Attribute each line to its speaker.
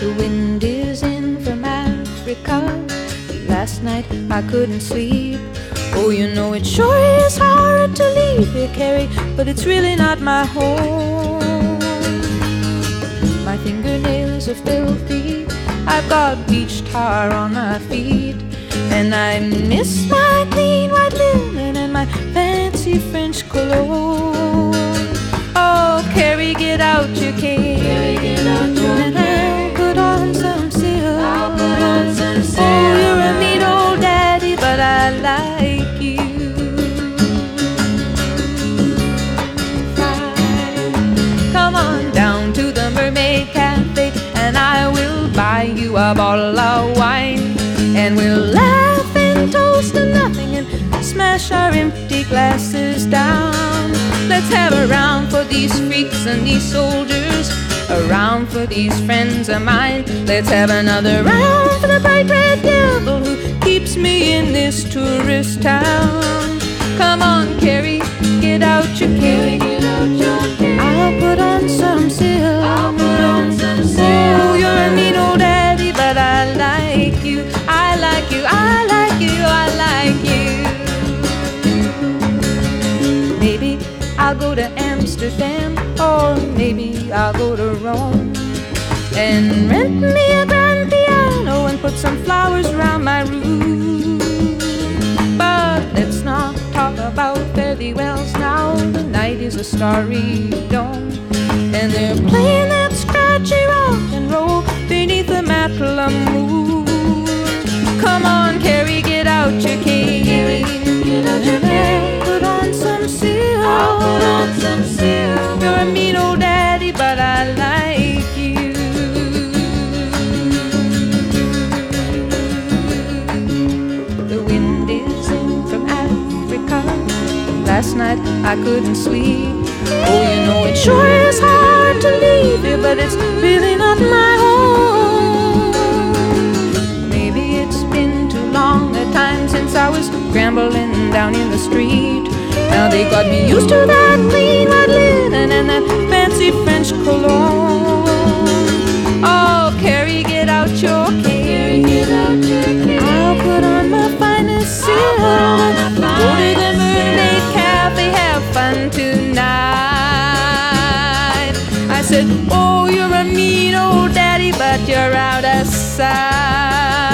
Speaker 1: The wind is in from Africa. Last night I couldn't sleep. Oh, you know it sure is hard to leave here, Carrie, but it's really not my home. My fingernails are filthy, I've got beach tar on my feet, and I miss my clean white linen and my fancy French cologne. Oh, Carrie, get out your cane, and I'll put on some silk. Oh, you're a neat old daddy, but I like you. Come on down to the Mermaid Cafe, and I will buy you a bottle of wine, and we'll laugh and toast to nothing and smash our empty glasses down. Let's have a round for these freaks and these soldiers, a round for these friends of mine. Let's have another round for the bright red devil who keeps me in this tourist town. Come on, Carrie, get out your cane. I'll put on some silk. Oh, you're a mean old daddy, but I like you. I like you, I like you, I like you. Maybe I'll go to Amsterdam, or maybe I'll go to Rome, and rent me a grand piano and put some flowers around my room. But let's not talk about fairy wells now. The night is a starry dome, and they're playing that scratchy rock and roll beneath the Matla moon. Come on, Carrie, get out your cane, and put on some silk. You're a mean old daddy, but I like you. The wind is in from Africa. Last night I couldn't sleep. Oh, you know it sure is hard to leave here, but it's really not my home. Maybe it's been too long a time since I was scrambling down in the street. Now they got me used to that clean white linen and that fancy French cologne. Oh, Carrie, get out your cane. I'll put on my finest silk. Go to the Mermaid Cafe, have fun tonight. I said, oh, you're a mean old daddy, but you're out of sight.